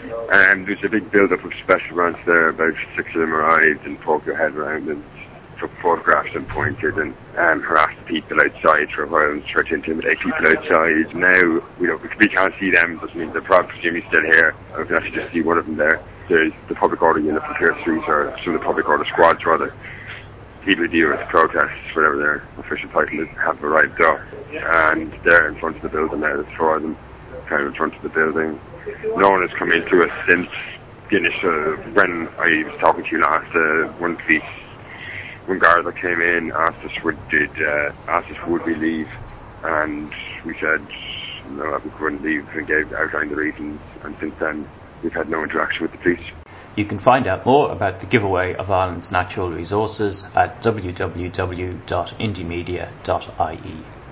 There's a big build-up of special branch there. About 6 of them arrived and poked their head around and took photographs and pointed and harassed people outside for a while and tried to intimidate people outside. Now, we can't see them, doesn't mean they're probably presumably still here. I can actually just see one of them there. There's the public order unit from Pearse Street, or some of the public order squads rather. People who deal with protests, whatever their official title is, have arrived up. And they're in front of the building now. There's 4 of them kind of in front of the building. No one has come into us since the initial, when I was talking to you last, one guard that came in asked us would we leave, and we said no, we couldn't leave, and outlined the reasons, and since then we've had no interaction with the police. You can find out more about the giveaway of Ireland's natural resources at www.indiemedia.ie.